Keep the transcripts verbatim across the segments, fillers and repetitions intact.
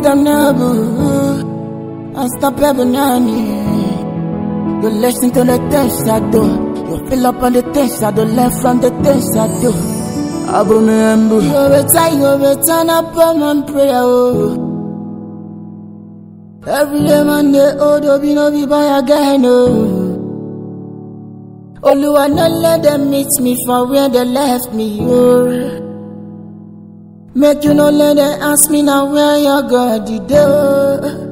Damnable, unstoppable nanny. You listen to the things I do. You fill up on the things I do. Learn from the things I do. Abumembu, you better, you better not come and pray. Oh, every day man they oh, do be no be by again. Oh, Oluwa no let them meet me for where they left me. Oh, make you no let them ask me now where your God did. Oh,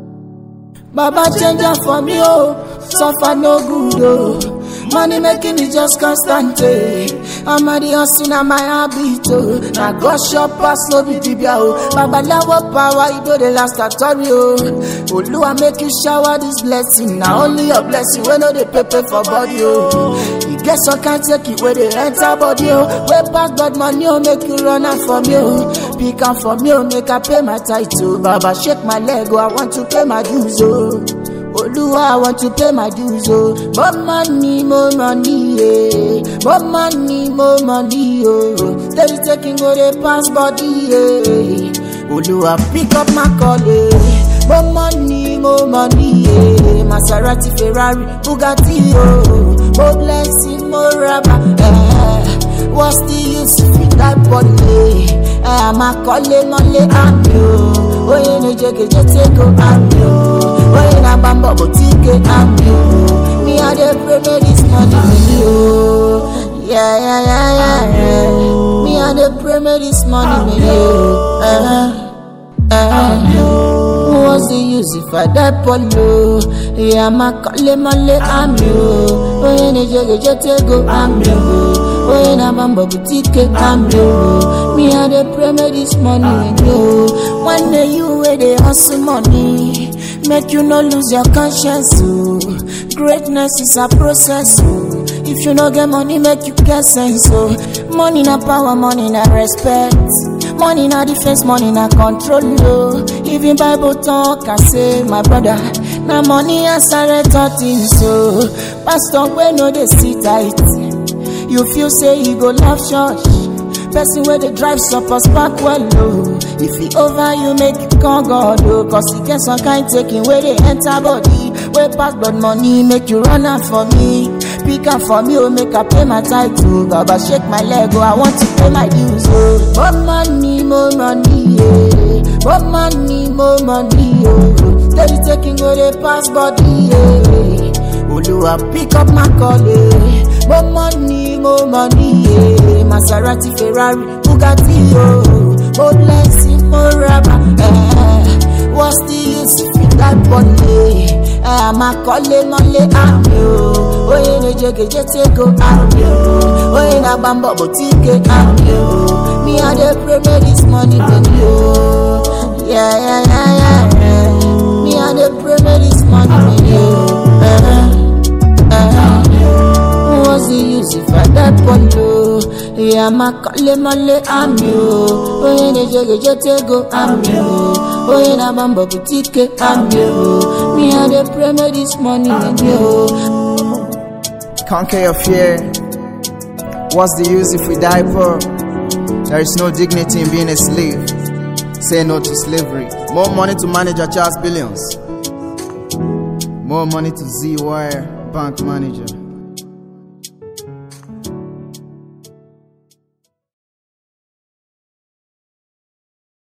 Baba change up for me, oh, suffer no good, oh. Money making me just constant, eh. I'm a the hustle and my habit, oh. Now go shop pass no be dibia, oh. Baba lawa power, you do the last story, oh. Oluwa make you shower this blessing. Now only your blessing, when no they pay for body, oh. You get some can't take it where they enter body, oh. Where pass God money, oh, make you run out for me, oh. Pick up for me, oh, make I pay my title. Baba shake my leg, oh, I want to pay my dues, oh. Oluwa, I want to pay my dues, oh. More money, more money, yeah. More money, more money, oh. Steady taking go they pass body, yeah. Oluwa, pick up my call, yeah. More money, more money, yeah. Maserati, Ferrari, Bugatti, oh. More blessing, more rubber, yeah. What's the use if you die body? I'm a calling only I'm you. Oh, you know, you get to go, I'm you. Oh, you know, Bamba boutique, I'm you. Me, I dey pray me this money with you. Yeah, yeah, yeah, yeah, yeah. Me, I dey pray me this money with you. Uh-huh, uh-huh. What's the use if I die polo? Yeah, I'm a calling only I'm you. Oh, you know, you get to go, I'm you. Oh, in a bamba boutique, I'm you. Me and the pray me this money with you. One day you where they hustle money, make you not lose your conscience. Oh. Greatness is a process. Oh. If you no get money, make you get sense. Oh. Money na power, money na respect. Money na defense, money na control. Oh. Even Bible talk, I say, my brother, na money answer things. So, pastor, when no they sit tight. You feel say you go love church. Person where they drive suppers back well low. If he over you make you call God, oh. Cause he get some kind taking where they enter body. Where pass blood money make you run out for me. Pick up for me, oh, make I pay my title. Baba shake my leg, oh, I want to pay my dues, oh. More money, more money, yeah. More money, more money, oh. Steady taking where they pass body, yeah. Oluwa pick up my call, yeah. More money, more money, yeah. Maserati, Ferrari, Bugatti, oh. More blessing, more rubber, eh. What's the use if you die body? I'm a calling only I'm you. Oh, in a jiggy, just go, I'm you. Oh, in a bamba boutique, I'm you. Me and the pray me this money with you. Yeah, yeah, yeah, yeah, yeah. Me and the pray me this money with you. Uh-huh, uh-huh. What's the use if I die polo? Yeah, I'm a calling only I'm you. Oh, in a jiggy, just go, I'm you. Oh, in a bamba boutique, I'm you. Me and the pray me this money with you. Conquer your fear. What's the use if we die poor? There is no dignity in being a slave. Say no to slavery. More money to manage our child's billions. More money to Z-Wire bank manager.